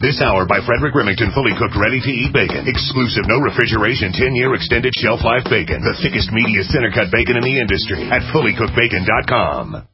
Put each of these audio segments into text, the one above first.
This hour by Frederick Remington, fully cooked, ready-to-eat bacon. Exclusive, no refrigeration, 10-year extended shelf life bacon. The thickest, meatiest, center-cut bacon in the industry at fullycookedbacon.com.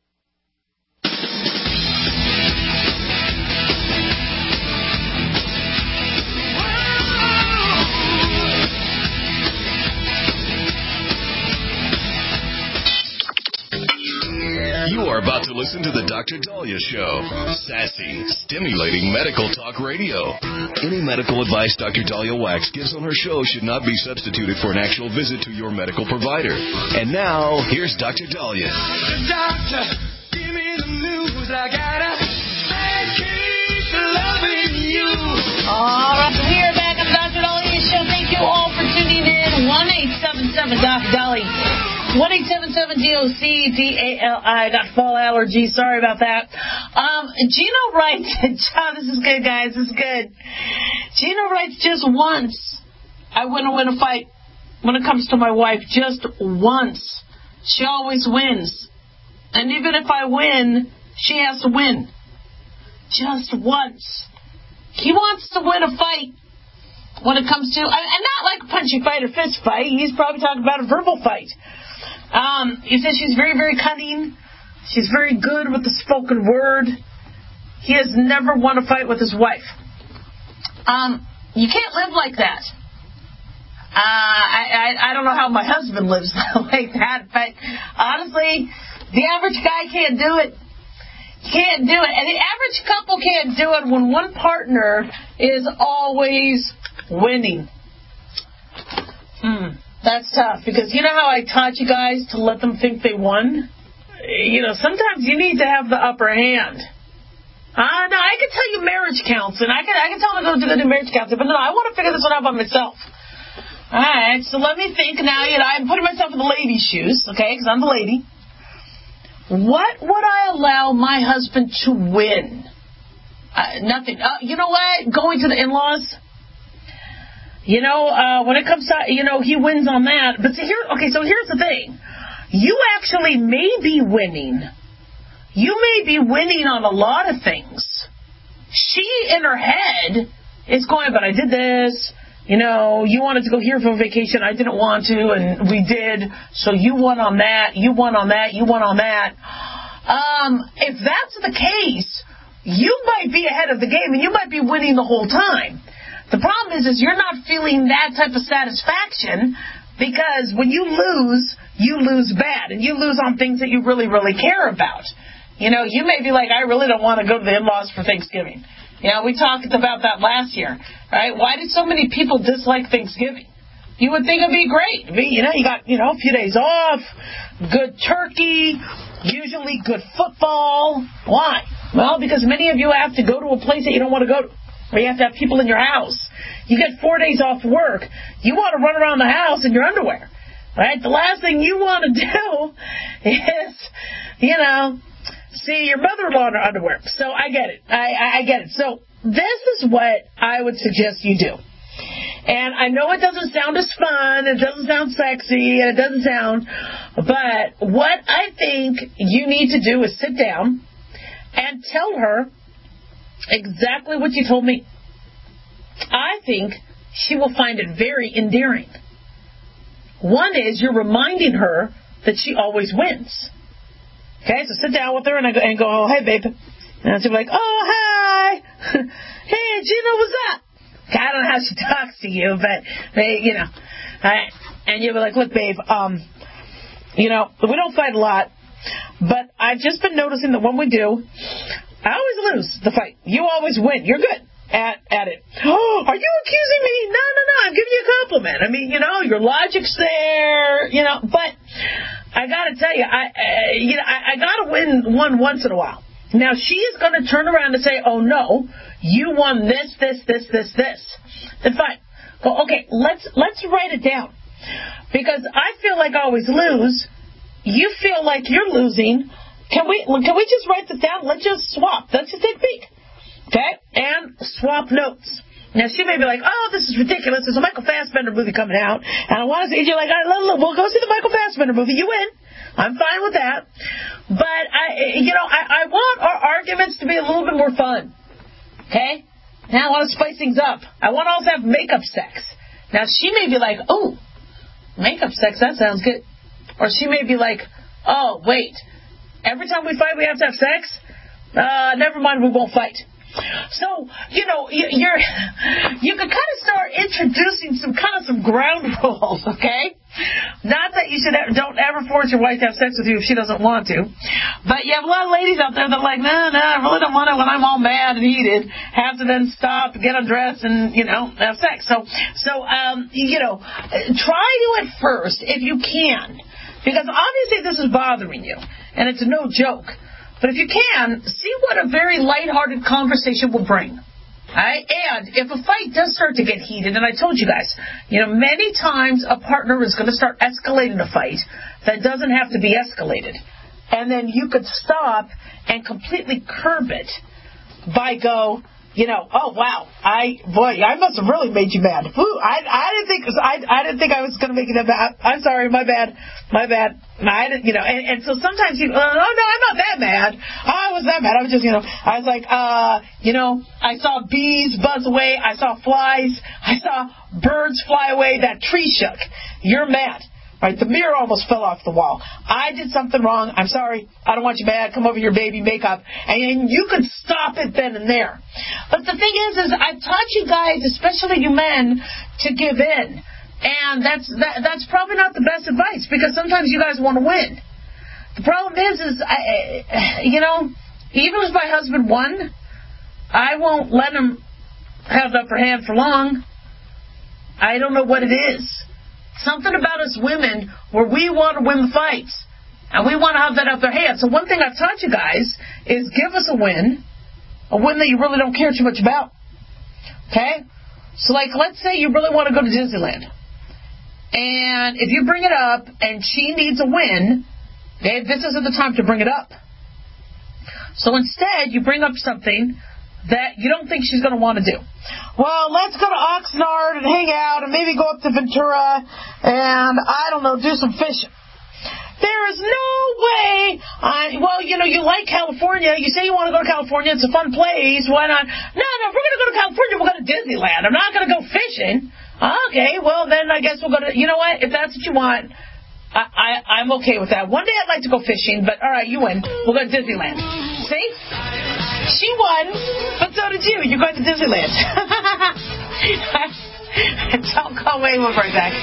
You are about to listen to the Dr. Dahlia Show. Sassy, stimulating medical talk radio. Any medical advice Dr. Dahlia Wax gives on her show should not be substituted for an actual visit to your medical provider. And now, here's Dr. Dahlia. Doctor, give me the news. I gotta keep loving you. All right, we are back on the Dr. Dahlia Show. Thank you all for tuning in. 1-877 Dr. Dahlia. 1-877-DOC-DALI. Got fall allergy. Sorry about that. Gino writes, John, this is good, guys. This is good. Gino writes, just once I wouldn't win a fight when it comes to my wife. Just once. She always wins. And even if I win, she has to win. Just once. He wants to win a fight when it comes to, and not like a punchy fight or fist fight. He's probably talking about a verbal fight. He says she's very, very cunning. She's very good with the spoken word. He has never won a fight with his wife. You can't live like that. I don't know how my husband lives like that, but honestly, the average guy can't do it. Can't do it. And the average couple can't do it when one partner is always winning. That's tough, because you know how I taught you guys to let them think they won? You know, sometimes you need to have the upper hand. No, I can tell you marriage counseling. I can tell them to go do marriage counseling, but no, I want to figure this one out by myself. All right, so let me think now. You know, I'm putting myself in the lady's shoes, okay, because I'm the lady. What would I allow my husband to win? Nothing. You know what? Going to the in-laws. You know, when it comes to, you know, he wins on that. But so here's the thing. You actually may be winning. You may be winning on a lot of things. She, in her head, is going, but I did this. You know, you wanted to go here for vacation. I didn't want to, and we did. So you won on that. You won on that. You won on that. If that's the case, you might be ahead of the game, and you might be winning the whole time. The problem is you're not feeling that type of satisfaction, because when you lose bad, and you lose on things that you really, really care about. You know, you may be like, I really don't want to go to the in-laws for Thanksgiving. You know, we talked about that last year, right? Why did so many people dislike Thanksgiving? You would think it'd be great. You know, you got, a few days off, good turkey, usually good football. Why? Well, because many of you have to go to a place that you don't want to go to. Or you have to have people in your house. You get 4 days off work. You want to run around the house in your underwear. Right? The last thing you want to do is, see your mother-in-law in her underwear. So I get it. I get it. So this is what I would suggest you do. And I know it doesn't sound as fun, it doesn't sound sexy, and it doesn't sound, but what I think you need to do is sit down and tell her exactly what you told me. I think she will find it very endearing. One is you're reminding her that she always wins. Okay, so sit down with her and go, oh, hey, babe. And she'll be like, oh, hi. Hey, Gino, what's up? Okay, I don't know how she talks to you, but, and you'll be like, look, babe, we don't fight a lot, but I've just been noticing that when we do, I always lose the fight. You always win. You're good at it. Oh, are you accusing me? No. I'm giving you a compliment. I mean, your logic's there, but I got to tell you, I got to win one once in a while. Now, she is going to turn around and say, oh, no, you won this. Then fine. Go, okay, let's write it down. Because I feel like I always lose. You feel like you're losing. Can we just write this down? Let's just swap. Let's just take a peek. Okay? And swap notes. Now, she may be like, oh, this is ridiculous. There's a Michael Fassbender movie coming out. And I want to see, you're like, we'll go see the Michael Fassbender movie. You win. I'm fine with that. But, I want our arguments to be a little bit more fun. Okay? Now I want to spice things up. I want to also have makeup sex. Now she may be like, oh, makeup sex, that sounds good. Or she may be like, oh, wait, every time we fight we have to have sex? Never mind, we won't fight. So, you can kind of start introducing some ground rules, okay? Not that you don't ever force your wife to have sex with you if she doesn't want to. But you have a lot of ladies out there that are like, no, I really don't want it when I'm all mad and heated. Have to then stop, get undressed, and, have sex. So, try to at first if you can. Because obviously this is bothering you. And it's no joke. But if you can, see what a very lighthearted conversation will bring. Right? And if a fight does start to get heated, and I told you guys, many times a partner is going to start escalating a fight that doesn't have to be escalated. And then you could stop and completely curb it by oh wow, I must have really made you mad. I didn't think I was going to make you that bad. I'm sorry, my bad. I didn't, and so sometimes you, oh no, I'm not that mad. I was that mad. I was just, I was like, I saw bees buzz away. I saw flies. I saw birds fly away. That tree shook. You're mad. Right, the mirror almost fell off the wall. I did something wrong. I'm sorry. I don't want you mad. Come over here, baby, makeup. And you could stop it then and there. But the thing is I've taught you guys, especially you men, to give in. And that's probably not the best advice because sometimes you guys want to win. The problem is even if my husband won, I won't let him have the upper hand for long. I don't know what it is. Something about us women where we want to win the fights. And we want to have that upper hand. So one thing I've taught you guys is give us a win that you really don't care too much about. Okay? So let's say you really want to go to Disneyland. And if you bring it up and she needs a win, this isn't the time to bring it up. So instead, you bring up something that you don't think she's going to want to do. Well, let's go to Oxnard and hang out and maybe go up to Ventura and, I don't know, do some fishing. There is no way. You like California. You say you want to go to California. It's a fun place. Why not? No, if we're going to go to California, we'll go to Disneyland. I'm not going to go fishing. Okay, well, then I guess we'll go to, you know what? If that's what you want, I'm okay with that. One day I'd like to go fishing, but all right, you win. We'll go to Disneyland. See? She won, but so did you. You're going to Disneyland. Don't go away. We'll be right back.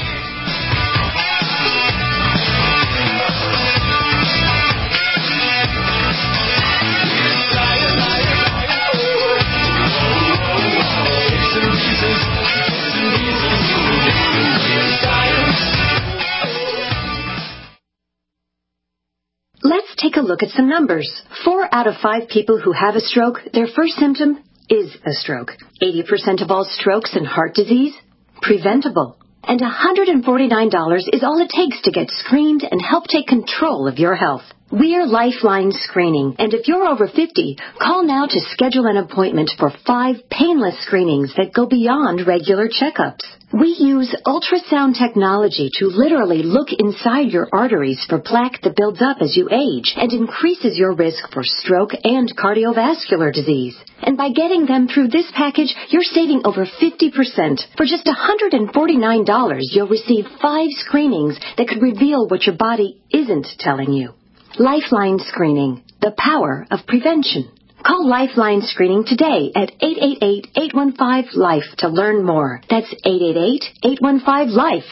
Let's take a look at some numbers. 4 out of 5 people who have a stroke, their first symptom is a stroke. 80% of all strokes and heart disease, preventable. And $149 is all it takes to get screened and help take control of your health. We're Lifeline Screening, and if you're over 50, call now to schedule an appointment for 5 painless screenings that go beyond regular checkups. We use ultrasound technology to literally look inside your arteries for plaque that builds up as you age and increases your risk for stroke and cardiovascular disease. And by getting them through this package, you're saving over 50%. For just $149, you'll receive 5 screenings that could reveal what your body isn't telling you. Lifeline Screening, the power of prevention. Call Lifeline Screening today at 888-815-LIFE to learn more. That's 888-815-LIFE,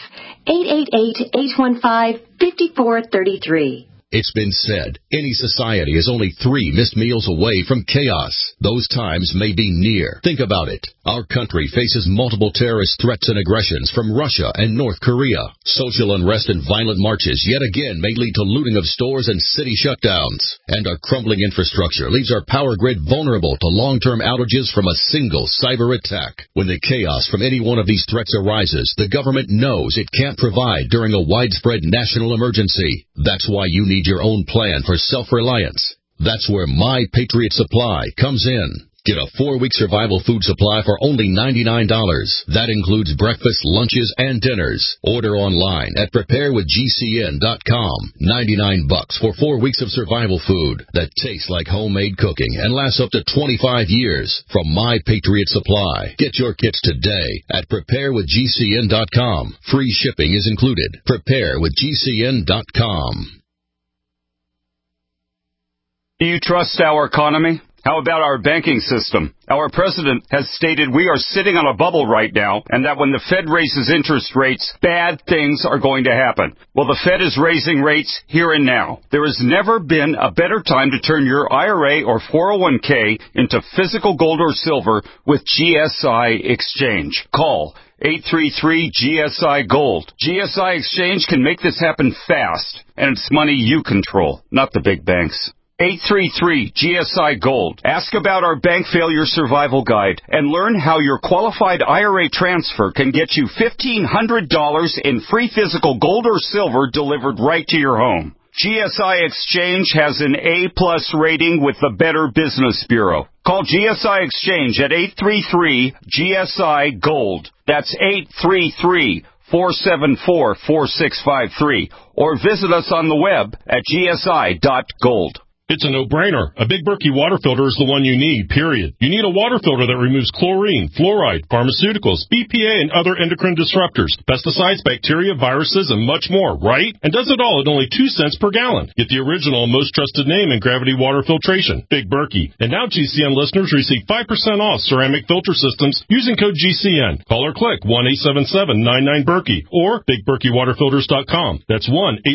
888-815-5433. It's been said, any society is only 3 missed meals away from chaos. Those times may be near. Think about it. Our country faces multiple terrorist threats and aggressions from Russia and North Korea. Social unrest and violent marches yet again may lead to looting of stores and city shutdowns. And our crumbling infrastructure leaves our power grid vulnerable to long-term outages from a single cyber attack. When the chaos from any one of these threats arises, the government knows it can't provide during a widespread national emergency. That's why you need your own plan for self-reliance. That's where My Patriot Supply comes in. Get a 4-week survival food supply for only $99. That includes breakfast, lunches, and dinners. Order online at preparewithgcn.com. $99 for 4 weeks of survival food that tastes like homemade cooking and lasts up to 25 years from My Patriot Supply. Get your kits today at preparewithgcn.com. Free shipping is included. preparewithgcn.com. Do you trust our economy? How about our banking system? Our president has stated we are sitting on a bubble right now, and that when the Fed raises interest rates, bad things are going to happen. Well, the Fed is raising rates here and now. There has never been a better time to turn your IRA or 401k into physical gold or silver with GSI Exchange. Call 833-GSI-GOLD. GSI Exchange can make this happen fast, and it's money you control, not the big banks. 833-GSI-GOLD. Ask about our bank failure survival guide and learn how your qualified IRA transfer can get you $1,500 in free physical gold or silver delivered right to your home. GSI Exchange has an A-plus rating with the Better Business Bureau. Call GSI Exchange at 833-GSI-GOLD. That's 833-474-4653. Or visit us on the web at gsi.gold. It's a no-brainer. A Big Berkey water filter is the one you need, period. You need a water filter that removes chlorine, fluoride, pharmaceuticals, BPA, and other endocrine disruptors, pesticides, bacteria, viruses, and much more, right? And does it all at only 2 cents per gallon. Get the original and most trusted name in gravity water filtration, Big Berkey. And now GCN listeners receive 5% off ceramic filter systems using code GCN. Call or click 1-877-99-BERKEY or BigBerkeyWaterFilters.com. That's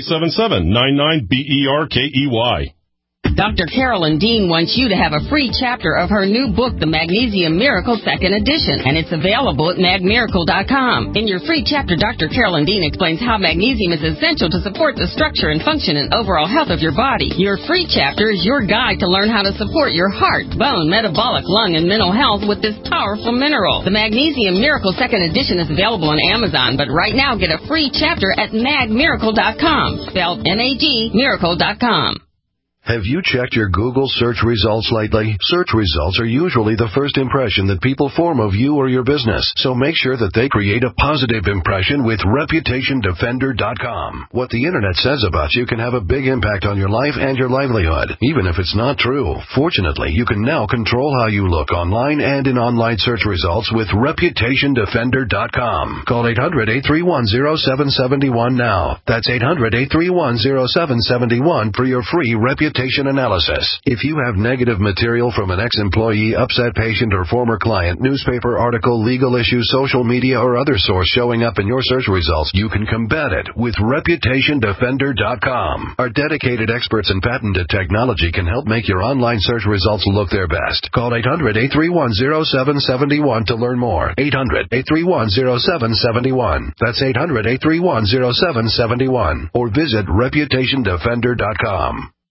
1-877-99-BERKEY. Dr. Carolyn Dean wants you to have a free chapter of her new book, The Magnesium Miracle 2nd Edition, and it's available at magmiracle.com. In your free chapter, Dr. Carolyn Dean explains how magnesium is essential to support the structure and function and overall health of your body. Your free chapter is your guide to learn how to support your heart, bone, metabolic, lung, and mental health with this powerful mineral. The Magnesium Miracle 2nd Edition is available on Amazon, but right now get a free chapter at magmiracle.com, spelled M-A-G, miracle.com. Have you checked your Google search results lately? Search results are usually the first impression that people form of you or your business, so make sure that they create a positive impression with ReputationDefender.com. What the Internet says about you can have a big impact on your life and your livelihood, even if it's not true. Fortunately, you can now control how you look online and in online search results with ReputationDefender.com. Call 800-831-0771 now. That's 800-831-0771 for your free reputation analysis. If you have negative material from an ex-employee, upset patient, or former client, newspaper article, legal issue, social media, or other source showing up in your search results, you can combat it with ReputationDefender.com. Our dedicated experts in patented technology can help make your online search results look their best. Call 800-831-0771 to learn more. 800-831-0771. That's 800-831-0771. Or visit ReputationDefender.com.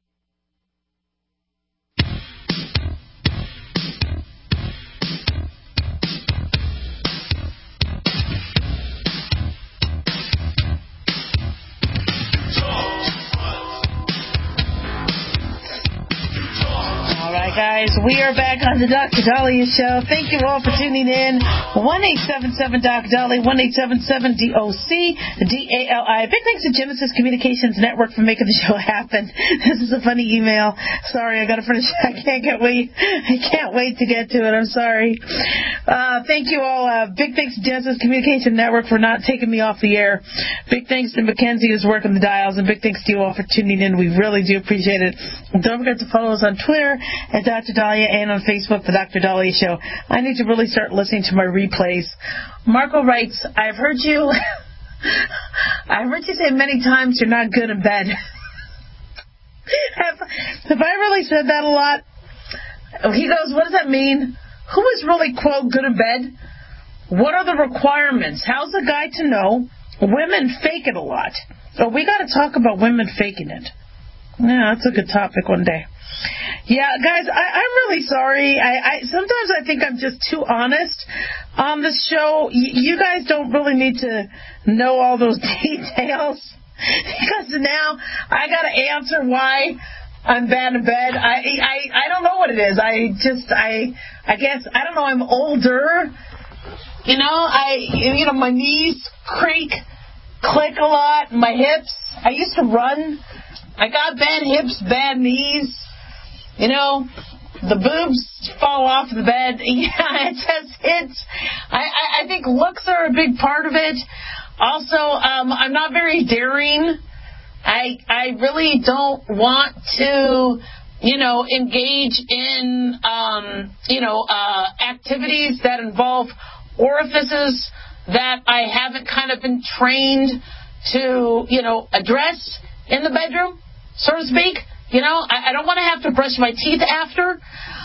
Guys, we are back on the Dr. Dahlia Show. Thank you all for tuning in. 1-877-DOC-DALI, 1-877-DOC-DALI. Big thanks to Genesis Communications Network for making the show happen. This is a funny email. Sorry, I got to finish. I can't wait to get to it. I'm sorry. Thank you all. Big thanks to Genesis Communications Network for not taking me off the air. Big thanks to Mackenzie who's working the dials, and big thanks to you all for tuning in. We really do appreciate it. And don't forget to follow us on Twitter at Dr. Dahlia and on Facebook, The Dr. Dahlia Show. I need to really start listening to my replays. Marco writes, I've heard you say many times you're not good in bed. Have I really said that a lot? He goes, what does that mean? Who is really, quote, good in bed? What are the requirements? How's a guy to know? Women fake it a lot. So we got to talk about women faking it. Yeah, that's a good topic one day. Yeah, guys, I'm really sorry. Sometimes I think I'm just too honest on this show. You guys don't really need to know all those details because now I got to answer why I'm bad in bed. I don't know what it is. I guess, I don't know, I'm older. My knees click a lot, my hips. I used to run. I got bad hips, bad knees. The boobs fall off the bed. Yeah, I think looks are a big part of it. Also, I'm not very daring. I really don't want to, engage in, activities that involve orifices that I haven't kind of been trained to, address in the bedroom, so to speak. I don't want to have to brush my teeth after.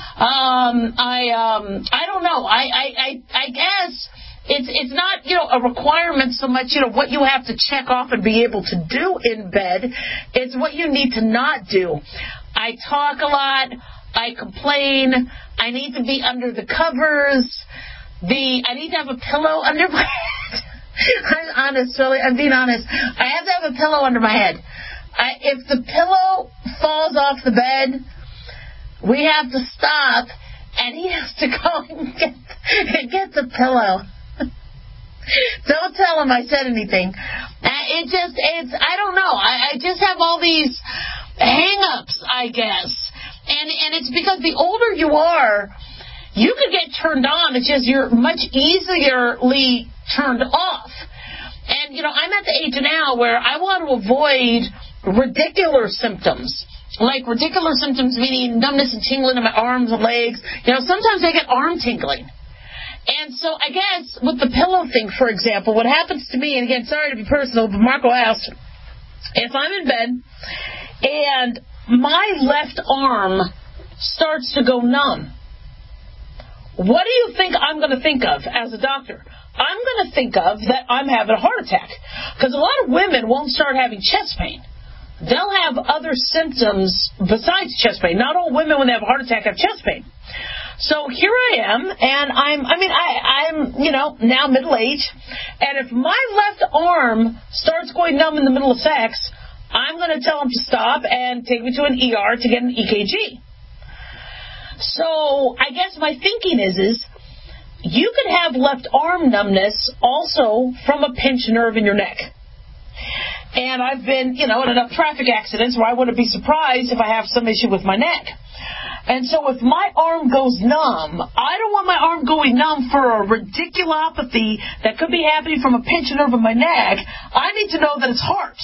I don't know. I guess it's not, a requirement so much, what you have to check off and be able to do in bed. It's what you need to not do. I talk a lot. I complain. I need to be under the covers. I need to have a pillow under my head. I'm honest, really. I'm being honest. I have to have a pillow under my head. If the pillow falls off the bed, we have to stop, and he has to go and get the pillow. Don't tell him I said anything. I don't know. I just have all these hang-ups, I guess. And it's because the older you are, you could get turned on. It's just you're much easily turned off. And, I'm at the age now where I want to avoid radicular symptoms. Like radicular symptoms meaning numbness and tingling in my arms and legs. Sometimes I get arm tingling. And so I guess with the pillow thing, for example, what happens to me, and again, sorry to be personal, but Marco asked, if I'm in bed and my left arm starts to go numb, what do you think I'm going to think of as a doctor? I'm going to think of that I'm having a heart attack. Because a lot of women won't start having chest pain. They'll have other symptoms besides chest pain. Not all women, when they have a heart attack, have chest pain. So here I am, and I'm now middle-aged, and if my left arm starts going numb in the middle of sex, I'm going to tell him to stop and take me to an ER to get an EKG. So I guess my thinking is you could have left arm numbness also from a pinched nerve in your neck. And I've been, in enough traffic accidents where I wouldn't be surprised if I have some issue with my neck. And so if my arm goes numb, I don't want my arm going numb for a radiculopathy that could be happening from a pinched nerve in my neck. I need to know that it's heart.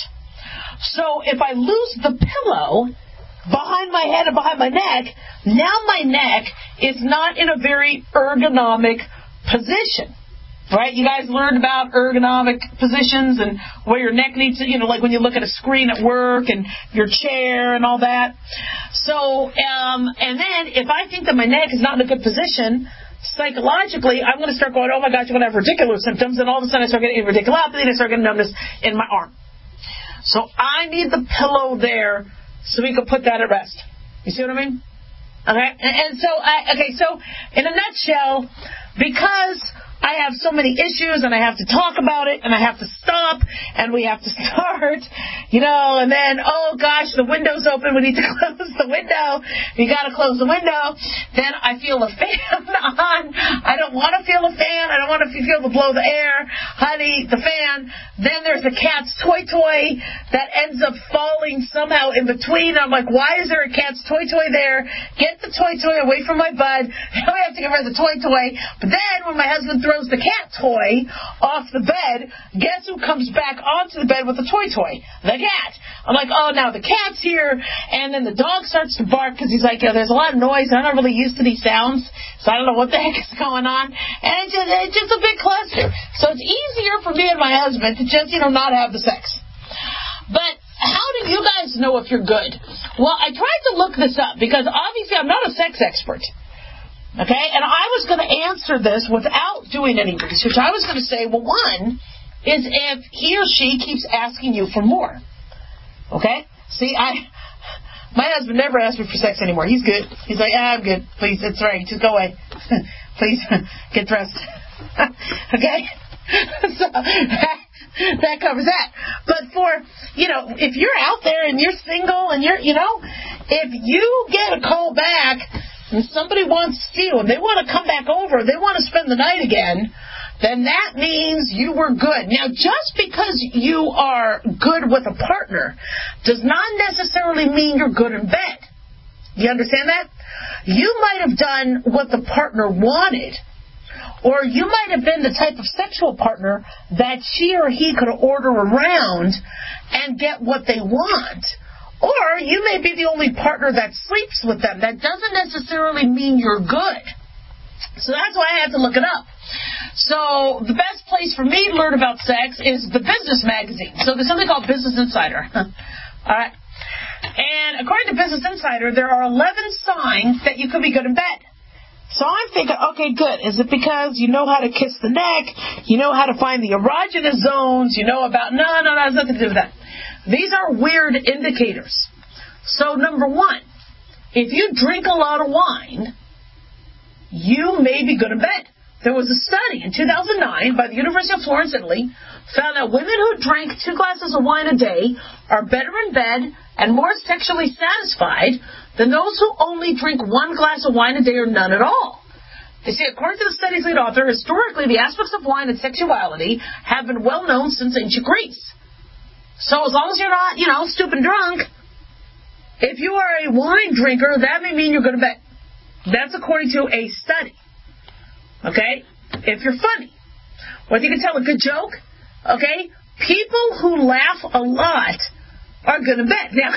So if I lose the pillow behind my head and behind my neck, now my neck is not in a very ergonomic position. Right? You guys learned about ergonomic positions and where your neck needs to, like when you look at a screen at work and your chair and all that. So, and then if I think that my neck is not in a good position, psychologically, I'm going to start going, oh my gosh, I'm going to have radicular symptoms, and all of a sudden I start getting radiculopathy and I start getting numbness in my arm. So I need the pillow there so we can put that at rest. You see what I mean? Okay? And so in a nutshell, because I have so many issues, and I have to talk about it, and I have to stop, and we have to start, and then, oh gosh, the window's open, we need to close the window, you gotta close the window, then I feel a fan on, I don't want to feel a fan, I don't want to feel the blow the air, honey, the fan, then there's a cat's toy that ends up falling somehow in between, I'm like, why is there a cat's toy there, get the toy away from my bud, now I have to get rid of the toy, but then when my husband throws the cat toy off the bed, guess who comes back onto the bed with the toy? The cat. I'm like, oh, now the cat's here, and then the dog starts to bark because he's like, there's a lot of noise, I'm not really used to these sounds, so I don't know what the heck is going on, and it's just a big cluster. So it's easier for me and my husband to just, not have the sex. But how do you guys know if you're good? Well, I tried to look this up because obviously I'm not a sex expert. Okay, and I was going to answer this without doing any research. I was going to say, well, one is if he or she keeps asking you for more. Okay? See, my husband never asks me for sex anymore. He's good. He's like, I'm good. Please, it's all right. Just go away. Please, get dressed. Okay? So that covers that. But for, if you're out there and you're single and you're, If you get a call back and somebody wants to see you and they want to come back over, they want to spend the night again, then that means you were good. Now, just because you are good with a partner does not necessarily mean you're good in bed. You understand that? You might have done what the partner wanted, or you might have been the type of sexual partner that she or he could order around and get what they want. Or you may be the only partner that sleeps with them. That doesn't necessarily mean you're good. So that's why I had to look it up. So the best place for me to learn about sex is the business magazine. So there's something called Business Insider. All right. And according to Business Insider, there are 11 signs that you could be good in bed. So I'm thinking, okay, good. Is it because you know how to kiss the neck? You know how to find the erogenous zones? You know about... No, it has nothing to do with that. These are weird indicators. So number one, if you drink a lot of wine, you may be good in bed. There was a study in 2009 by the University of Florence, Italy, found that women who drank 2 glasses of wine a day are better in bed and more sexually satisfied than those who only drink 1 glass of wine a day or none at all. They say, according to the study's lead author, historically the aspects of wine and sexuality have been well known since ancient Greece. So as long as you're not, stupid drunk, if you are a wine drinker, that may mean you're good in bed. That's according to a study. Okay? If you're funny, or if you can tell a good joke, okay? People who laugh a lot are good in bed. Now,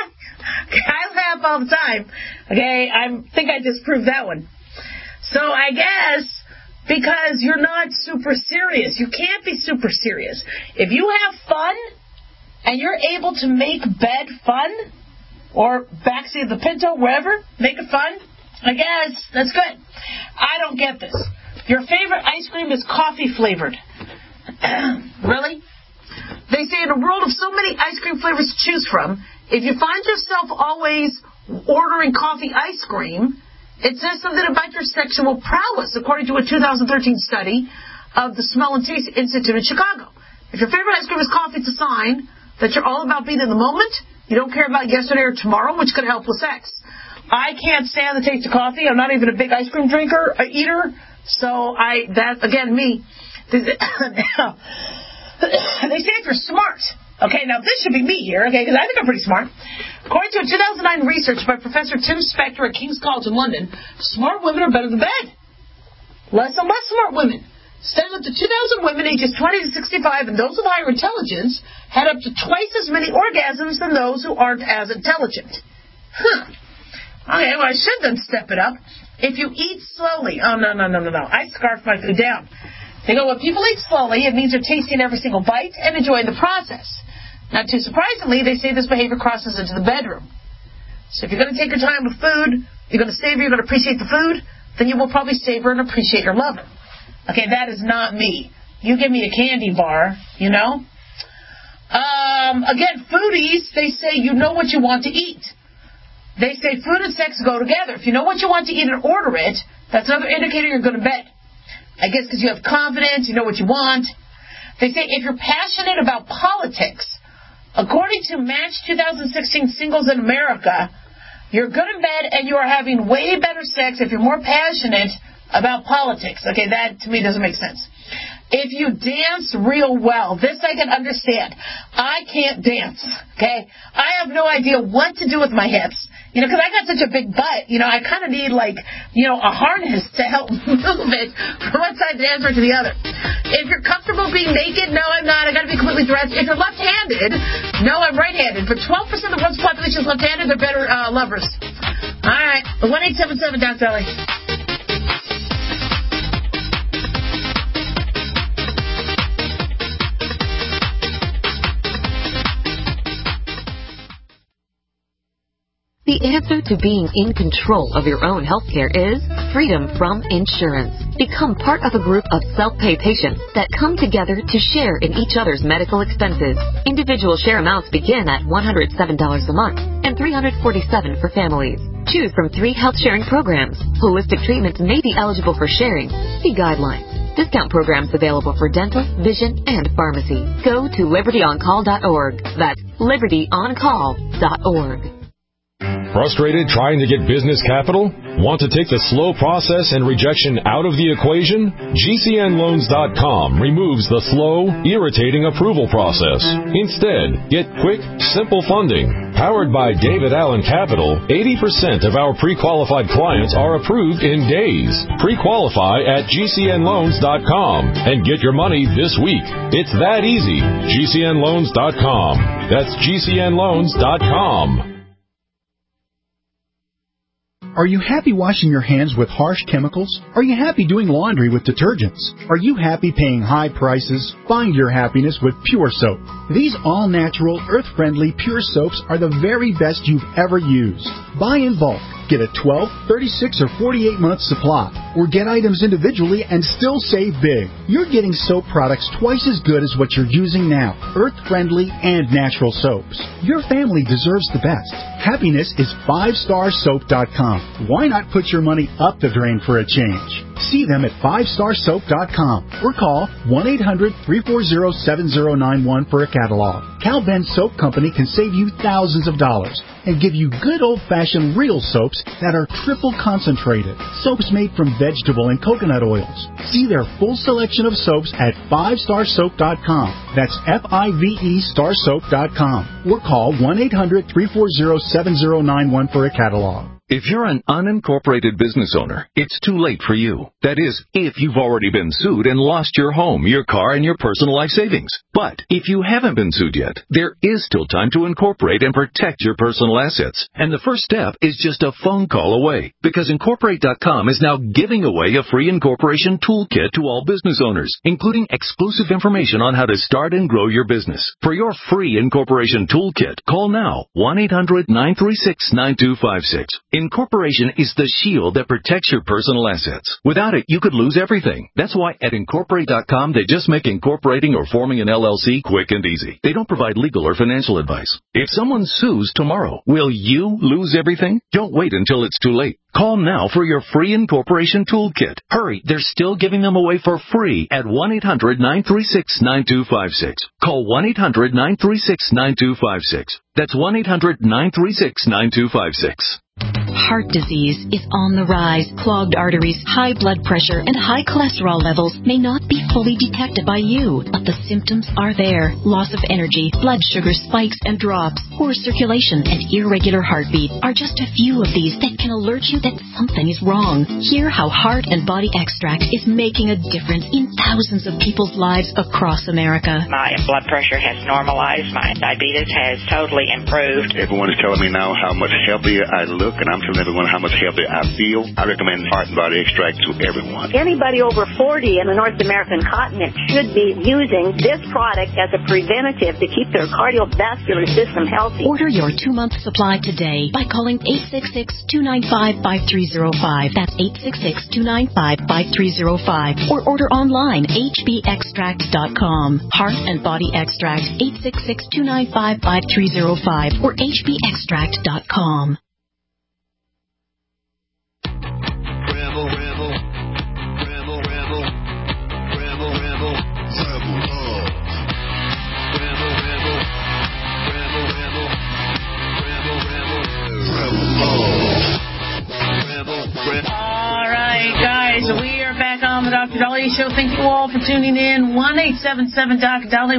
I laugh all the time. Okay? I think I just proved that one. So I guess because you're not super serious. You can't be super serious. If you have fun and you're able to make bed fun, or backseat of the Pinto, wherever, make it fun, I guess that's good. I don't get this. Your favorite ice cream is coffee flavored. Really? They say in a world of so many ice cream flavors to choose from, if you find yourself always ordering coffee ice cream, it says something about your sexual prowess, according to a 2013 study of the Smell and Taste Institute in Chicago. If your favorite ice cream is coffee, it's a sign that you're all about being in the moment. You don't care about yesterday or tomorrow, which could help with sex. I can't stand the taste of coffee. I'm not even a big ice cream eater. So me. They say if you're smart. Okay, now this should be me here, okay, because I think I'm pretty smart. According to a 2009 research by Professor Tim Spector at King's College in London, smart women are better than bed. Less and less smart women. Studied up to 2,000 women ages 20 to 65 and those with higher intelligence had up to twice as many orgasms than those who aren't as intelligent. Okay, well, I should then step it up. If you eat slowly... Oh, no. I scarf my food down. They go, when people eat slowly, it means they're tasting every single bite and enjoying the process. Not too surprisingly, they say this behavior crosses into the bedroom. So if you're going to take your time with food, you're going to savor, you're going to appreciate the food, then you will probably savor and appreciate your lover. Okay, that is not me. You give me a candy bar, Again, foodies, they say you know what you want to eat. They say food and sex go together. If you know what you want to eat and order it, that's another indicator you're good in bed. I guess because you have confidence, you know what you want. They say if you're passionate about politics, according to Match 2016 Singles in America, you're good in bed and you are having way better sex if you're more passionate about politics. Okay, that to me doesn't make sense. If you dance real well, this I can understand. I can't dance, okay? I have no idea what to do with my hips, because I got such a big butt, I kind of need, a harness to help move it from one side of the answer to the other. If you're comfortable being naked, no, I'm not. I got to be completely dressed. If you're left-handed, no, I'm right-handed. But 12% of the world's population is left-handed. They're better lovers. All right, 1-877 Dr. Ellie. The answer to being in control of your own healthcare is freedom from insurance. Become part of a group of self-pay patients that come together to share in each other's medical expenses. Individual share amounts begin at $107 a month and $347 for families. Choose from 3 health-sharing programs. Holistic treatments may be eligible for sharing. See guidelines. Discount programs available for dental, vision, and pharmacy. Go to libertyoncall.org. That's libertyoncall.org. Frustrated trying to get business capital? Want to take the slow process and rejection out of the equation? GCNLoans.com removes the slow, irritating approval process. Instead, get quick, simple funding. Powered by David Allen Capital, 80% of our pre-qualified clients are approved in days. Pre-qualify at GCNLoans.com and get your money this week. It's that easy. GCNLoans.com. That's GCNLoans.com. Are you happy washing your hands with harsh chemicals? Are you happy doing laundry with detergents? Are you happy paying high prices? Find your happiness with Pure Soap. These all-natural, earth-friendly Pure Soaps are the very best you've ever used. Buy in bulk. Get a 12, 36, or 48-month supply. Or get items individually and still save big. You're getting soap products twice as good as what you're using now. Earth-friendly and natural soaps. Your family deserves the best. Happiness is 5starsoap.com. Why not put your money up the drain for a change? See them at 5starsoap.com or call 1-800-340-7091 for a catalog. Cal Ben Soap Company can save you thousands of dollars and give you good old-fashioned real soaps that are triple concentrated. Soaps made from vegetable and coconut oils. See their full selection of soaps at 5starsoap.com. That's F-I-V-E starsoap.com. Or call 1-800-340-7091 for a catalog. If you're an unincorporated business owner, it's too late for you. That is, if you've already been sued and lost your home, your car, and your personal life savings. But if you haven't been sued yet, there is still time to incorporate and protect your personal assets. And the first step is just a phone call away. Because Incorporate.com is now giving away a free incorporation toolkit to all business owners, including exclusive information on how to start and grow your business. For your free incorporation toolkit, call now 1-800-936-9256. Incorporation is the shield that protects your personal assets. Without it, you could lose everything. That's why at Incorporate.com, they just make incorporating or forming an LLC quick and easy. They don't provide legal or financial advice. If someone sues tomorrow, will you lose everything? Don't wait until it's too late. Call now for your free incorporation toolkit. Hurry, they're still giving them away for free at 1-800-936-9256. Call 1-800-936-9256. That's 1-800-936-9256. Heart disease is on the rise. Clogged arteries, high blood pressure, and high cholesterol levels may not be fully detected by you, but the symptoms are there. Loss of energy, blood sugar spikes and drops, poor circulation, and irregular heartbeat are just a few of these that can alert you that something is wrong. Hear how Heart and Body Extract is making a difference in thousands of people's lives across America. My blood pressure has normalized. My diabetes has totally improved. Everyone is telling me now how much healthier I look, and I'm telling everyone how much healthier I feel. I recommend Heart and Body Extract to everyone. Anybody over 40 in the North American continent should be using this product as a preventative to keep their cardiovascular system healthy. Order your 2-month supply today by calling 866-295-5305. That's 866-295-5305. Or order online, hbextract.com. Heart and Body Extract, 866-295-5305 or hbextract.com. Rebel, rebel, rebel, rebel, rebel, rebel, rebel love. Rebel, rebel, rebel, rebel, rebel, rebel, rebel love. Rebel, rebel. All right, guys, we are back on the Dr. Dahlia Show. Thank you all for tuning in. 1-877-DOC-DALI,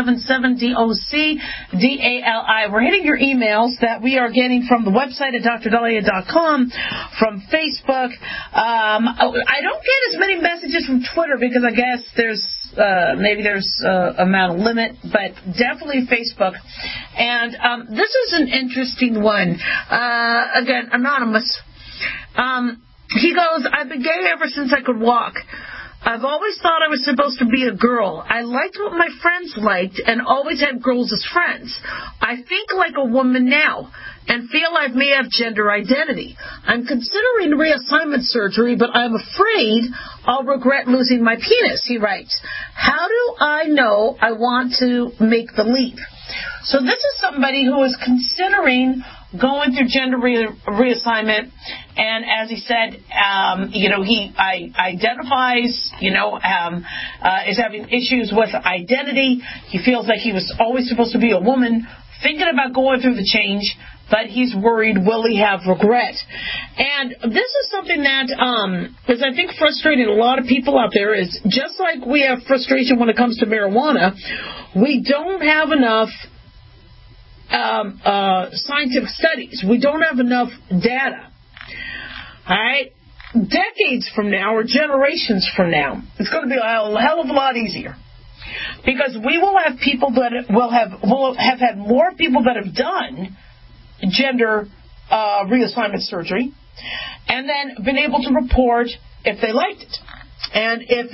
1-877-DOC-DALI. We're hitting your emails that we are getting from the website at drdahlia.com, from Facebook. I don't get as many messages from Twitter because I guess there's amount of limit, but definitely Facebook. And this is an interesting one. Again, anonymous. He goes, I've been gay ever since I could walk. I've always thought I was supposed to be a girl. I liked what my friends liked and always had girls as friends. I think like a woman now and feel I may have gender identity. I'm considering reassignment surgery, but I'm afraid I'll regret losing my penis, he writes. How do I know I want to make the leap? So this is somebody who is considering going through gender reassignment, and as he said, he identifies, is having issues with identity. He feels like he was always supposed to be a woman, thinking about going through the change, but he's worried, will he have regret? And this is something that is, I think, frustrating a lot of people out there. Is just like we have frustration when it comes to marijuana, we don't have enough scientific studies. We don't have enough data. All right? Decades from now or generations from now, it's going to be a hell of a lot easier. Because we will have people that will have had more people that have done gender reassignment surgery, and then been able to report if they liked it, and if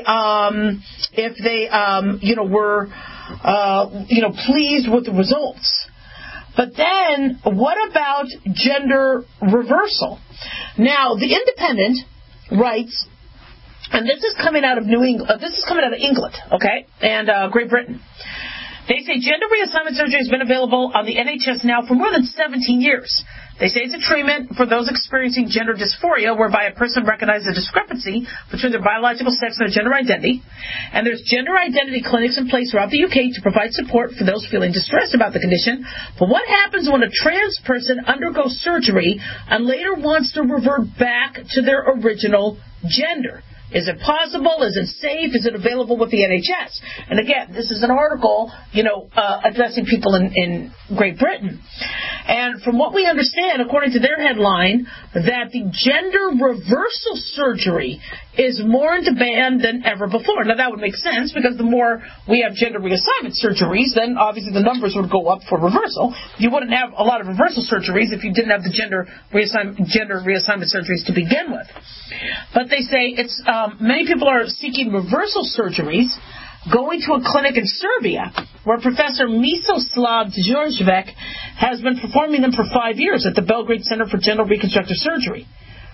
they were pleased with the results. But then, what about gender reversal? Now, the Independent writes. And this is coming out of England, okay, and Great Britain. They say gender reassignment surgery has been available on the NHS now for more than 17 years. They say it's a treatment for those experiencing gender dysphoria, whereby a person recognizes a discrepancy between their biological sex and their gender identity. And there's gender identity clinics in place throughout the UK to provide support for those feeling distressed about the condition. But what happens when a trans person undergoes surgery and later wants to revert back to their original gender? Is it possible? Is it safe? Is it available with the NHS? And again, this is an article, addressing people in Great Britain. And from what we understand, according to their headline, that the gender reversal surgery is more in demand than ever before. Now, that would make sense because the more we have gender reassignment surgeries, then obviously the numbers would go up for reversal. You wouldn't have a lot of reversal surgeries if you didn't have the gender reassignment surgeries to begin with. But they say it's many people are seeking reversal surgeries, going to a clinic in Serbia where Professor Miroslav Djordjevic has been performing them for 5 years at the Belgrade Center for Gender Reconstructive Surgery.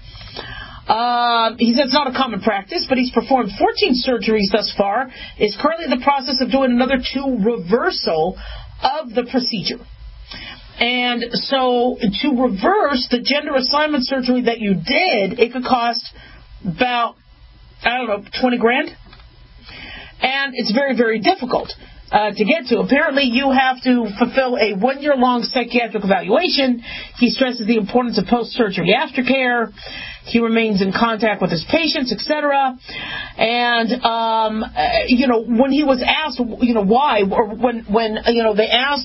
He says it's not a common practice, but he's performed 14 surgeries thus far, is currently in the process of doing another 2 reversal of the procedure. And so to reverse the gender assignment surgery that you did, it could cost about, $20,000. And it's very, very difficult to get to. Apparently, you have to fulfill a 1-year-long psychiatric evaluation. He stresses the importance of post-surgery aftercare. He remains in contact with his patients, etc. And, when he was asked, why, or when they asked,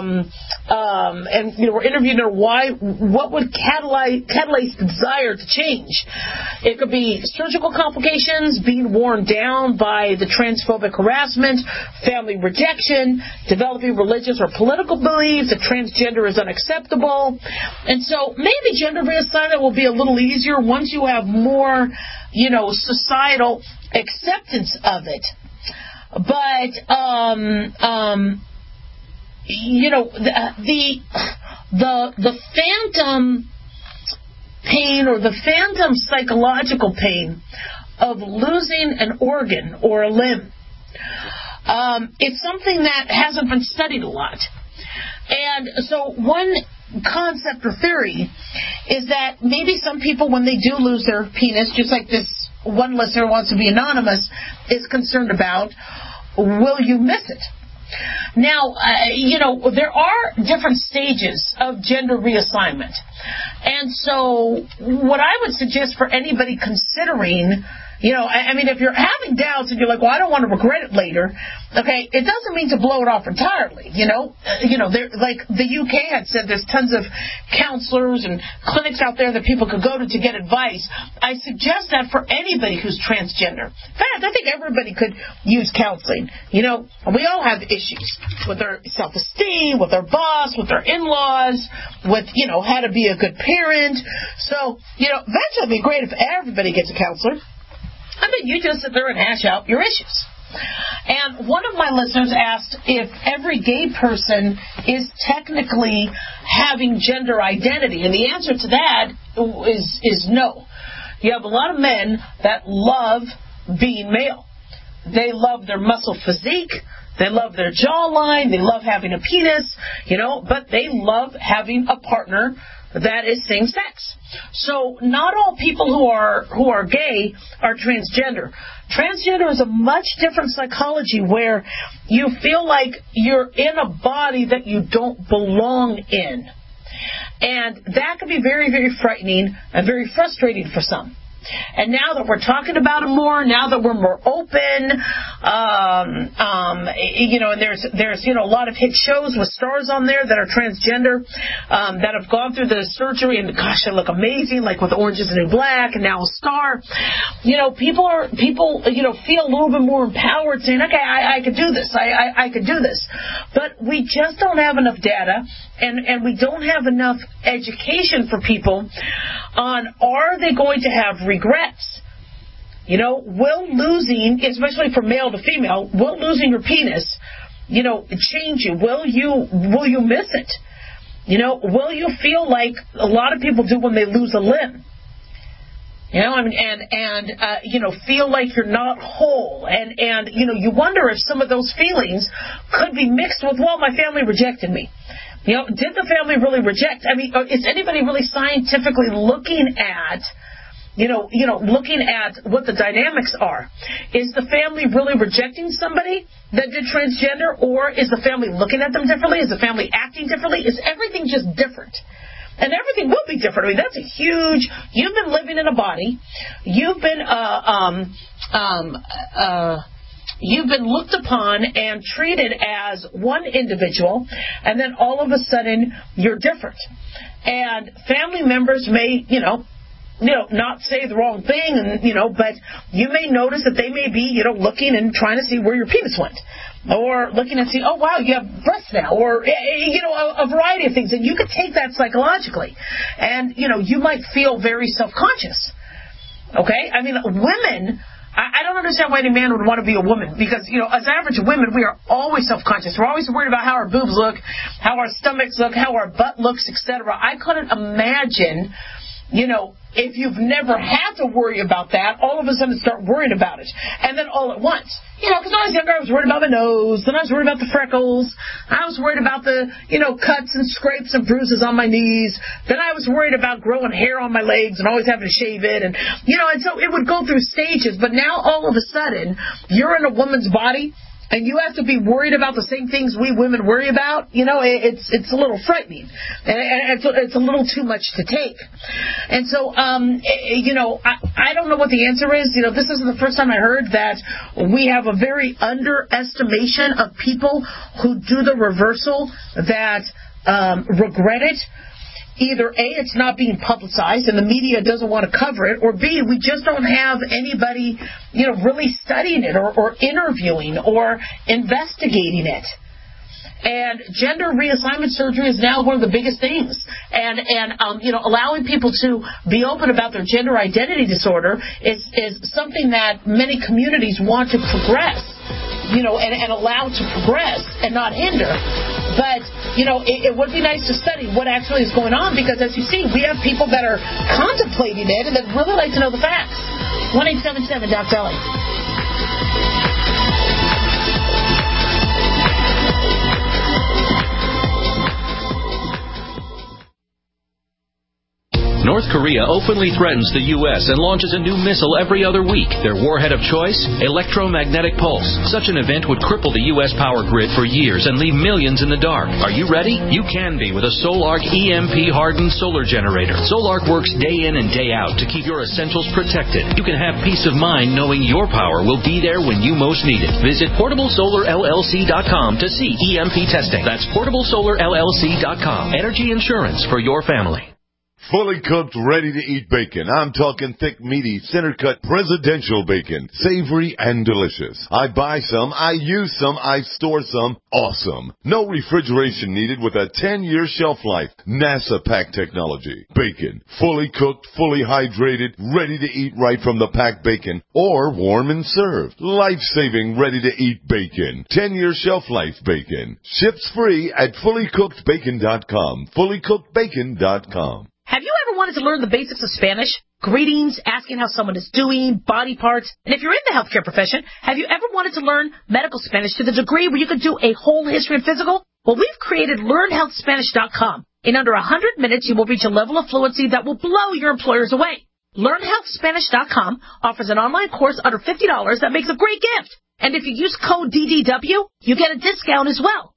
were interviewing her, what would catalyze the desire to change? It could be surgical complications, being worn down by the transphobic harassment, family rejection, developing religious or political beliefs that transgender is unacceptable. And so maybe gender reassignment will be a little easier once you have more, societal acceptance of it. But, the phantom pain or the phantom psychological pain of losing an organ or a limb, it's something that hasn't been studied a lot. And so one concept or theory is that maybe some people, when they do lose their penis, just like this one listener wants to be anonymous, is concerned about, will you miss it? Now, there are different stages of gender reassignment. And so what I would suggest for anybody considering, if you're having doubts and you're like, well, I don't want to regret it later, okay, it doesn't mean to blow it off entirely, like the UK had said, there's tons of counselors and clinics out there that people could go to get advice. I suggest that for anybody who's transgender. In fact, I think everybody could use counseling. We all have issues with our self-esteem, with our boss, with our in-laws, with, how to be a good parent. So, eventually it'd be great if everybody gets a counselor. I mean, you just sit there and hash out your issues. And one of my listeners asked if every gay person is technically having gender identity. And the answer to that is no. You have a lot of men that love being male. They love their muscle physique. They love their jawline. They love having a penis, but they love having a partner that is same sex. So not all people who are gay are transgender. Transgender is a much different psychology where you feel like you're in a body that you don't belong in. And that can be very, very frightening and very frustrating for some. And now that we're talking about it more, now that we're more open, and there's a lot of hit shows with stars on there that are transgender, that have gone through the surgery, and gosh, they look amazing, like with Orange is the New Black and now a Star. People feel a little bit more empowered, saying, okay, I could do this, I could do this. But we just don't have enough data, and we don't have enough education for people on, are they going to have regrets? Will losing, especially from male to female, will losing your penis, change you? Will you miss it? Will you feel like a lot of people do when they lose a limb? Feel like you're not whole, and you wonder if some of those feelings could be mixed with, well, my family rejected me. Did the family really reject? I mean, is anybody really scientifically looking at, looking at what the dynamics are? Is the family really rejecting somebody that did transgender, or is the family looking at them differently? Is the family acting differently? Is everything just different? And everything will be different. I mean, that's a huge. You've been living in a body. You've been you've been looked upon and treated as one individual, and then all of a sudden you're different. And family members may, not say the wrong thing, and but you may notice that they may be, looking and trying to see where your penis went, or looking and see, oh wow, you have breasts now, or a variety of things, and you could take that psychologically, and you might feel very self-conscious. Okay, I mean, women. I don't understand why any man would want to be a woman, because, as average women, we are always self-conscious. We're always worried about how our boobs look, how our stomachs look, how our butt looks, etc. I couldn't imagine, if you've never had to worry about that, all of a sudden start worrying about it. And then all at once. Because when I was younger, I was worried about my nose, then I was worried about the freckles, I was worried about the, cuts and scrapes and bruises on my knees, then I was worried about growing hair on my legs and always having to shave it, and, and so it would go through stages, but now all of a sudden, you're in a woman's body, and you have to be worried about the same things we women worry about. It's a little frightening, and it's a little too much to take. And so, I don't know what the answer is. This isn't the first time I heard that we have a very underestimation of people who do the reversal that regret it. Either A, it's not being publicized and the media doesn't want to cover it, or B, we just don't have anybody, really studying it or interviewing or investigating it. And gender reassignment surgery is now one of the biggest things. And allowing people to be open about their gender identity disorder is something that many communities want to progress, and allow to progress and not hinder. But, it would be nice to study what actually is going on, because as you see, we have people that are contemplating it and that really like to know the facts. 1-877-DOC-BELLY. North Korea openly threatens the U.S. and launches a new missile every other week. Their warhead of choice? Electromagnetic pulse. Such an event would cripple the U.S. power grid for years and leave millions in the dark. Are you ready? You can be with a Solark EMP-hardened solar generator. Solark works day in and day out to keep your essentials protected. You can have peace of mind knowing your power will be there when you most need it. Visit PortableSolarLLC.com to see EMP testing. That's PortableSolarLLC.com. Energy insurance for your family. Fully cooked, ready-to-eat bacon. I'm talking thick, meaty, center-cut, presidential bacon. Savory and delicious. I buy some, I use some, I store some. Awesome. No refrigeration needed with a 10-year shelf life. NASA pack technology. Bacon. Fully cooked, fully hydrated, ready to eat right from the packed bacon. Or warm and served. Life-saving, ready-to-eat bacon. 10-year shelf life bacon. Ships free at fullycookedbacon.com. Fullycookedbacon.com. Have you ever wanted to learn the basics of Spanish? Greetings, asking how someone is doing, body parts. And if you're in the healthcare profession, have you ever wanted to learn medical Spanish to the degree where you could do a whole history and physical? Well, we've created LearnHealthSpanish.com. In under 100 minutes, you will reach a level of fluency that will blow your employers away. LearnHealthSpanish.com offers an online course under $50 that makes a great gift. And if you use code DDW, you get a discount as well.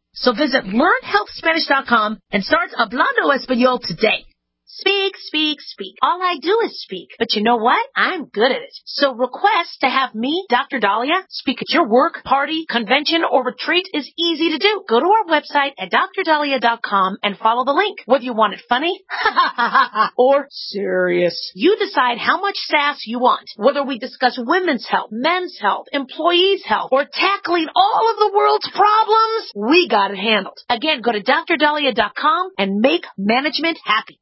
So visit LearnHealthSpanish.com and start Hablando Español today. Speak, speak, speak. All I do is speak. But you know what? I'm good at it. So request to have me, Dr. Dahlia, speak at your work, party, convention, or retreat is easy to do. Go to our website at drdahlia.com and follow the link. Whether you want it funny or serious, you decide how much sass you want. Whether we discuss women's health, men's health, employees' health, or tackling all of the world's problems, we got it handled. Again, go to drdahlia.com and make management happy.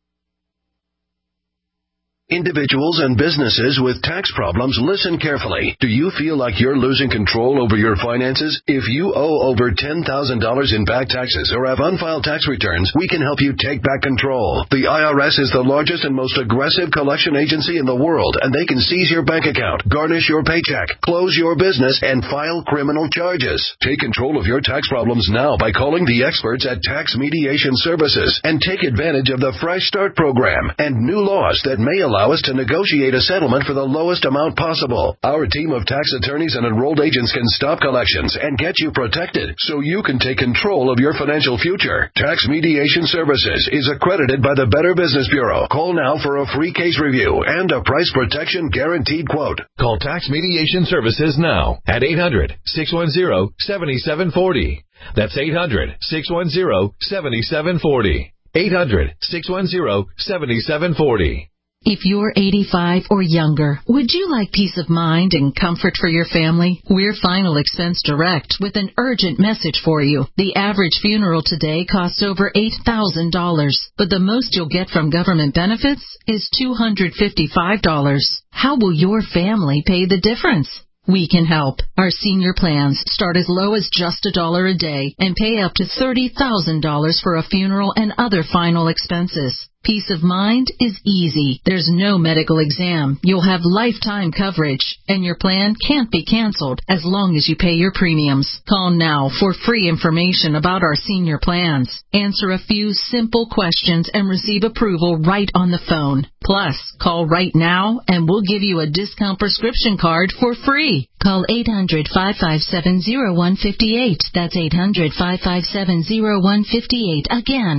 Individuals and businesses with tax problems, listen carefully. Do you feel like you're losing control over your finances? If you owe over $10,000 in back taxes or have unfiled tax returns, we can help you take back control. The IRS is the largest and most aggressive collection agency in the world, and they can seize your bank account, garnish your paycheck, close your business, and file criminal charges. Take control of your tax problems now by calling the experts at Tax Mediation Services and take advantage of the Fresh Start program and new laws that may allow us to negotiate a settlement for the lowest amount possible. Our team of tax attorneys and enrolled agents can stop collections and get you protected so you can take control of your financial future. Tax Mediation Services is accredited by the Better Business Bureau. Call now for a free case review and a price protection guaranteed quote. Call Tax Mediation Services now at 800-610-7740. That's 800-610-7740. 800-610-7740. If you're 85 or younger, would you like peace of mind and comfort for your family? We're Final Expense Direct with an urgent message for you. The average funeral today costs over $8,000, but the most you'll get from government benefits is $255. How will your family pay the difference? We can help. Our senior plans start as low as just $1 a day and pay up to $30,000 for a funeral and other final expenses. Peace of mind is easy. There's no medical exam. You'll have lifetime coverage, and your plan can't be canceled as long as you pay your premiums. Call now for free information about our senior plans. Answer a few simple questions and receive approval right on the phone. Plus, call right now and we'll give you a discount prescription card for free. Call 800-557-0158. That's 800-557-0158. Again,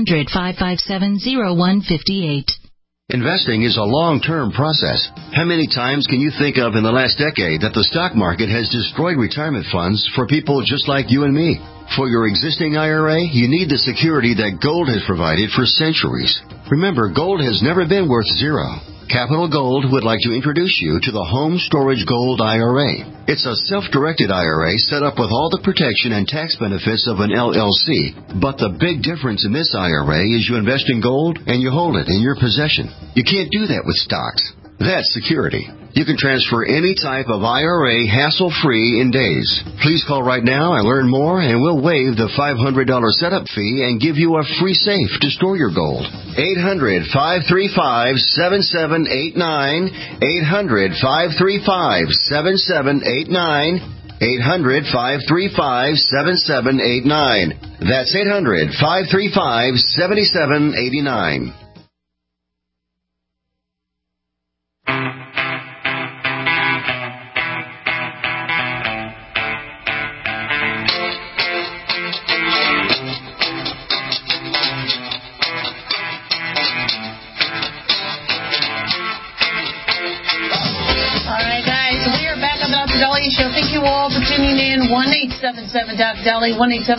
800-557-0158. Investing is a long-term process. How many times can you think of in the last decade that the stock market has destroyed retirement funds for people just like you and me? For your existing IRA, you need the security that gold has provided for centuries. Remember, gold has never been worth zero. Capital Gold would like to introduce you to the Home Storage Gold IRA. It's a self-directed IRA set up with all the protection and tax benefits of an LLC. But the big difference in this IRA is you invest in gold and you hold it in your possession. You can't do that with stocks. That's security. You can transfer any type of IRA hassle-free in days. Please call right now and learn more, and we'll waive the $500 setup fee and give you a free safe to store your gold. 800-535-7789. 800-535-7789. 800-535-7789. That's 800-535-7789. Show. Thank you all for tuning in. 1-877-DOC-DALI,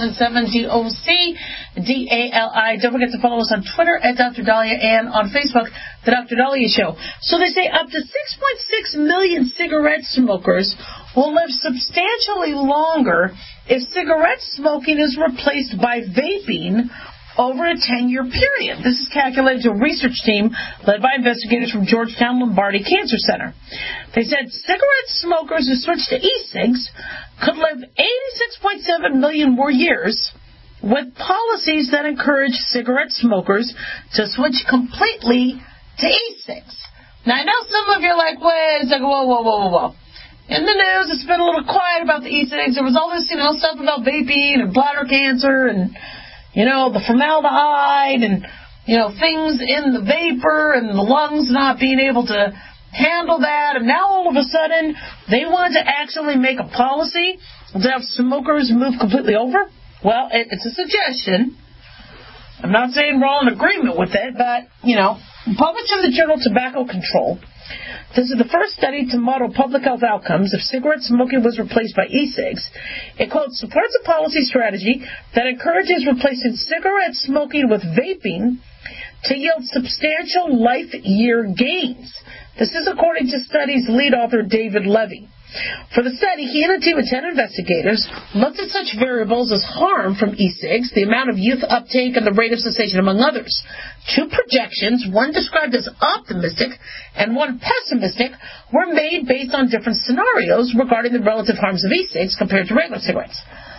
1-877-DOC-DALI. Don't forget to follow us on Twitter at Dr. Dahlia and on Facebook, The Dr. Dahlia Show. So they say up to 6.6 million cigarette smokers will live substantially longer if cigarette smoking is replaced by vaping over a 10-year period. This is calculated to a research team led by investigators from Georgetown Lombardi Cancer Center. They said cigarette smokers who switch to e-cigs could live 86.7 million more years with policies that encourage cigarette smokers to switch completely to e-cigs. Now, I know some of you are like, wait a second, whoa. In the news, it's been a little quiet about the e-cigs. There was all this, stuff about vaping and bladder cancer and the formaldehyde and, things in the vapor and the lungs not being able to handle that. And now all of a sudden, they want to actually make a policy to have smokers move completely over. Well, it's a suggestion. I'm not saying we're all in agreement with it, but, published in the journal Tobacco Control. This is the first study to model public health outcomes if cigarette smoking was replaced by e-cigs. It, quote, supports a policy strategy that encourages replacing cigarette smoking with vaping to yield substantial life year gains. This is according to study's lead author, David Levy. For the study, he and a team of 10 investigators looked at such variables as harm from e-cigs, the amount of youth uptake, and the rate of cessation, among others. 2 projections, one described as optimistic and one pessimistic, were made based on different scenarios regarding the relative harms of e-cigs compared to regular cigarettes.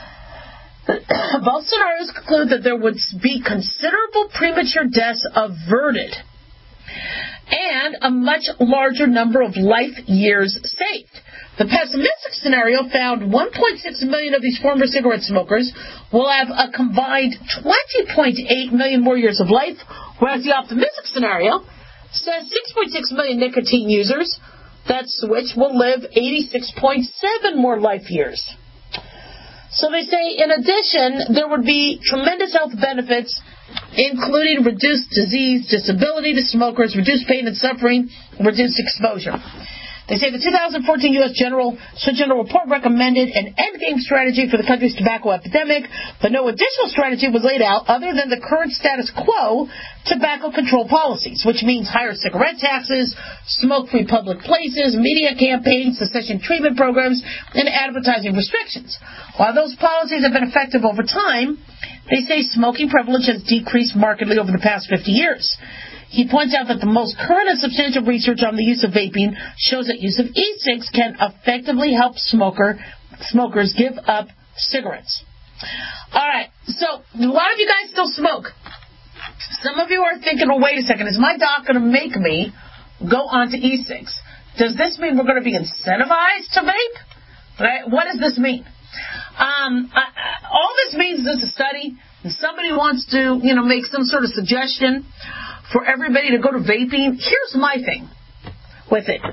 Both scenarios conclude that there would be considerable premature deaths averted and a much larger number of life years saved. The pessimistic scenario found 1.6 million of these former cigarette smokers will have a combined 20.8 million more years of life, whereas the optimistic scenario says 6.6 million nicotine users that switch will live 86.7 more life years. So they say, in addition, there would be tremendous health benefits, including reduced disease, disability to smokers, reduced pain and suffering, reduced exposure. They say the 2014 U.S. Surgeon General report recommended an endgame strategy for the country's tobacco epidemic, but no additional strategy was laid out other than the current status quo tobacco control policies, which means higher cigarette taxes, smoke-free public places, media campaigns, cessation treatment programs, and advertising restrictions. While those policies have been effective over time, they say smoking prevalence has decreased markedly over the past 50 years. He points out that the most current and substantial research on the use of vaping shows that use of e-cigs can effectively help smokers give up cigarettes. All right, so a lot of you guys still smoke. Some of you are thinking, well, wait a second, is my doc going to make me go on to e-cigs? Does this mean we're going to be incentivized to vape? Right? What does this mean? All this means is it's a study, and somebody wants to, make some sort of suggestion for everybody to go to vaping. Here's my thing with it.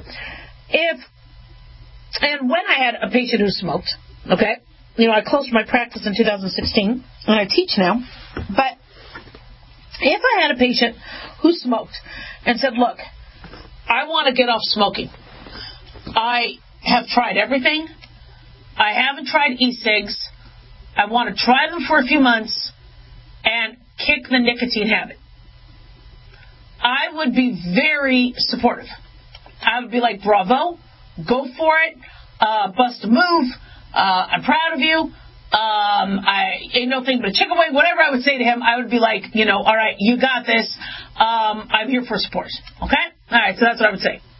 When I had a patient who smoked, okay, I closed my practice in 2016, and I teach now, but if I had a patient who smoked and said, look, I want to get off smoking. I have tried everything. I haven't tried e-cigs. I want to try them for a few months and kick the nicotine habit. I would be very supportive. I would be like, bravo, go for it, bust a move, I'm proud of you, I ain't no thing but a chicken wing, whatever I would say to him, I would be like, all right, you got this, I'm here for support, okay? All right, so that's what I would say.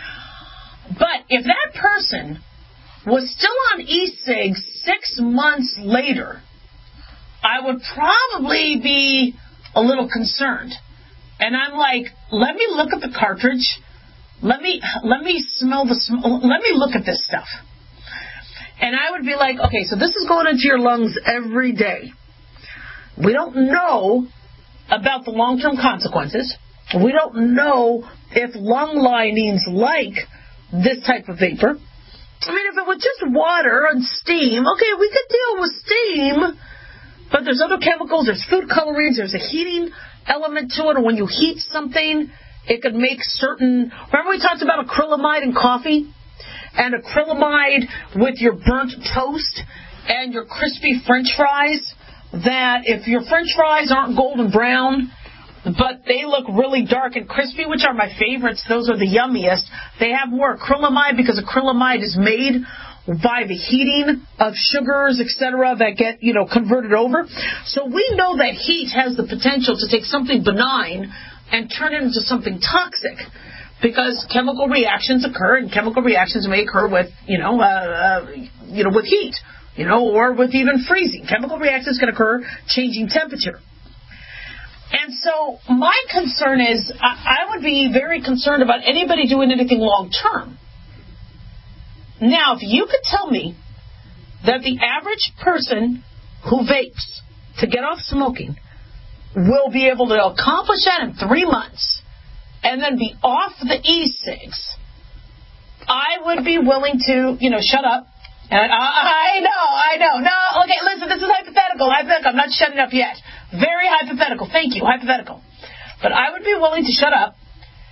But if that person was still on e-cigs 6 months later, I would probably be a little concerned. And I'm like, let me look at the cartridge. Let me smell let me look at this stuff. And I would be like, okay, so this is going into your lungs every day. We don't know about the long-term consequences. We don't know if lung linings like this type of vapor. I mean, if it was just water and steam, okay, we could deal with steam. But there's other chemicals, there's food colorings, there's a heating element to it, or when you heat something, it could make certain... Remember we talked about acrylamide in coffee? And acrylamide with your burnt toast and your crispy French fries? That if your French fries aren't golden brown, but they look really dark and crispy, which are my favorites, those are the yummiest, they have more acrylamide because acrylamide is made by the heating of sugars, etc., that get, converted over. So we know that heat has the potential to take something benign and turn it into something toxic, because chemical reactions occur, and chemical reactions may occur with, with heat, or with even freezing. Chemical reactions can occur changing temperature. And so my concern is, I would be very concerned about anybody doing anything long term. Now, if you could tell me that the average person who vapes to get off smoking will be able to accomplish that in 3 months and then be off the e-cigs, I would be willing to, shut up And I know. No, okay, listen, this is hypothetical. I'm not shutting up yet. Very hypothetical. Thank you, hypothetical. But I would be willing to shut up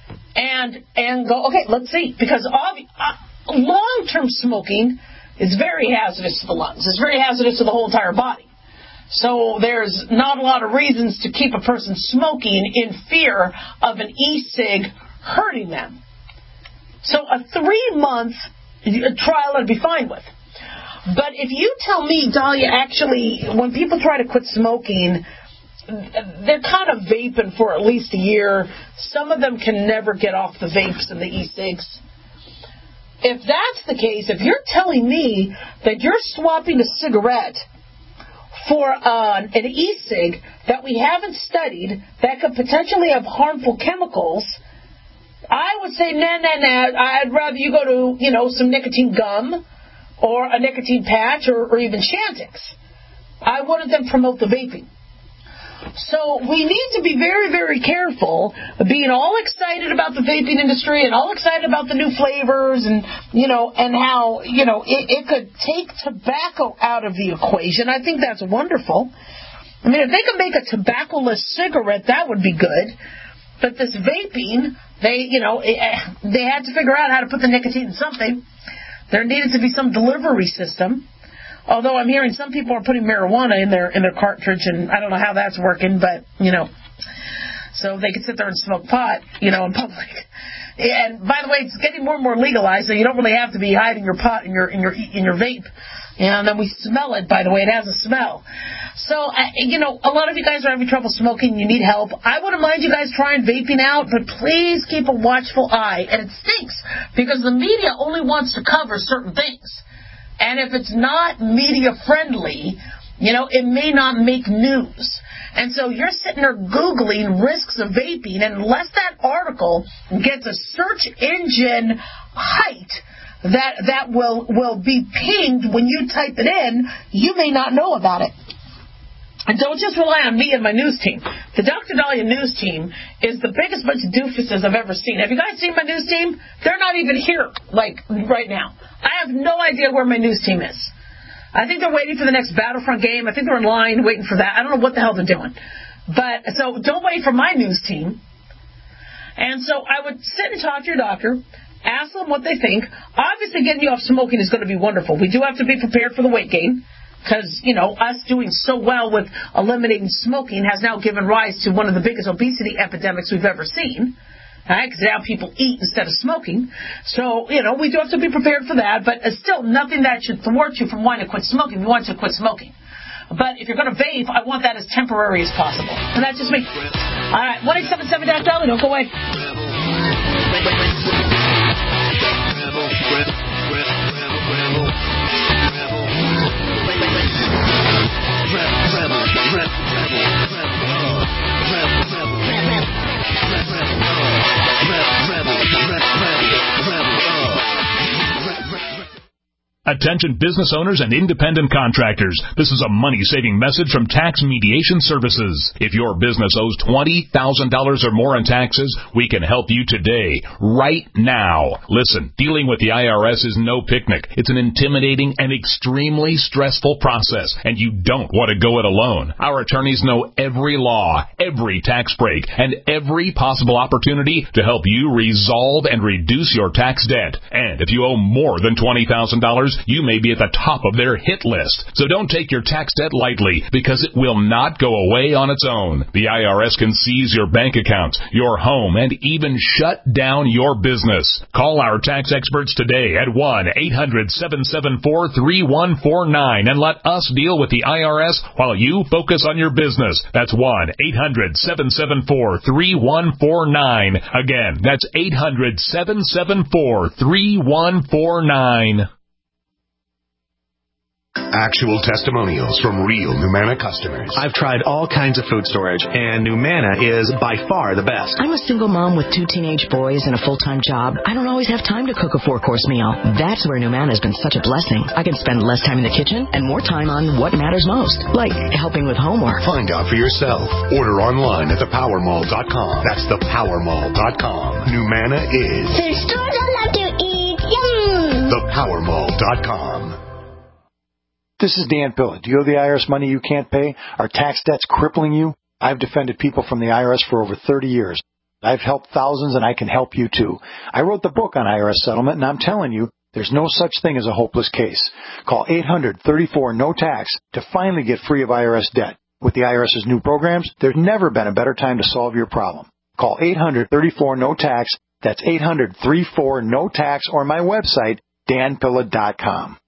and go, okay, let's see. Because long-term smoking is very hazardous to the lungs. It's very hazardous to the whole entire body. So there's not a lot of reasons to keep a person smoking in fear of an e-cig hurting them. So a 3-month trial I'd be fine with. But if you tell me, Dahlia, actually, when people try to quit smoking, they're kind of vaping for at least a year. Some of them can never get off the vapes and the e-cigs. If that's the case, if you're telling me that you're swapping a cigarette for an e-cig that we haven't studied that could potentially have harmful chemicals, I would say, nah. I'd rather you go to, some nicotine gum or a nicotine patch or even Chantix. I wouldn't then promote the vaping. So we need to be very, very careful of being all excited about the vaping industry and all excited about the new flavors and how, it could take tobacco out of the equation. I think that's wonderful. I mean, if they could make a tobacco-less cigarette, that would be good. But this vaping, they had to figure out how to put the nicotine in something. There needed to be some delivery system. Although I'm hearing some people are putting marijuana in their cartridge, and I don't know how that's working, but, so they can sit there and smoke pot, in public. And by the way, it's getting more and more legalized, so you don't really have to be hiding your pot in your vape. And then we smell it, by the way. It has a smell. So, a lot of you guys are having trouble smoking. You need help. I wouldn't mind you guys trying vaping out, but please keep a watchful eye. And it stinks because the media only wants to cover certain things. And if it's not media friendly, it may not make news. And so you're sitting there Googling risks of vaping, and unless that article gets a search engine height that will be pinged when you type it in, you may not know about it. And don't just rely on me and my news team. The Dr. Dahlia news team is the biggest bunch of doofuses I've ever seen. Have you guys seen my news team? They're not even here, right now. I have no idea where my news team is. I think they're waiting for the next Battlefront game. I think they're in line waiting for that. I don't know what the hell they're doing. But, so don't wait for my news team. And so I would sit and talk to your doctor, ask them what they think. Obviously, getting you off smoking is going to be wonderful. We do have to be prepared for the weight gain. Because, us doing so well with eliminating smoking has now given rise to one of the biggest obesity epidemics we've ever seen. Right? Because now people eat instead of smoking. So, we do have to be prepared for that. But still, nothing that should thwart you from wanting to quit smoking. We want you to quit smoking. But if you're going to vape, I want that as temporary as possible. And that's just me. All right, 1-877-DOC-DOLLY. Don't go away. Attention business owners and independent contractors. This is a money-saving message from Tax Mediation Services. If your business owes $20,000 or more in taxes, we can help you today, right now. Listen, dealing with the IRS is no picnic. It's an intimidating and extremely stressful process, and you don't want to go it alone. Our attorneys know every law, every tax break, and every possible opportunity to help you resolve and reduce your tax debt. And if you owe more than $20,000, you may be at the top of their hit list. So don't take your tax debt lightly, because it will not go away on its own. The IRS can seize your bank accounts, your home, and even shut down your business. Call our tax experts today at 1-800-774-3149 and let us deal with the IRS while you focus on your business. That's 1-800-774-3149. Again, that's 800-774-3149. Actual testimonials from real Numanna customers. I've tried all kinds of food storage, and Numanna is by far the best. I'm a single mom with 2 teenage boys and a full-time job. I don't always have time to cook a 4-course meal. That's where Numanna has been such a blessing. I can spend less time in the kitchen and more time on what matters most, like helping with homework. Find out for yourself. Order online at thepowermall.com. That's thepowermall.com. Numanna is the store I love to eat. Yum! thepowermall.com. This is Dan Pilla. Do you owe the IRS money you can't pay? Are tax debts crippling you? I've defended people from the IRS for over 30 years. I've helped thousands, and I can help you too. I wrote the book on IRS settlement, and I'm telling you, there's no such thing as a hopeless case. Call 800-34-NO-TAX to finally get free of IRS debt. With the IRS's new programs, there's never been a better time to solve your problem. Call 800-34-NO-TAX. That's 800-34-NO-TAX, or my website, danpilla.com.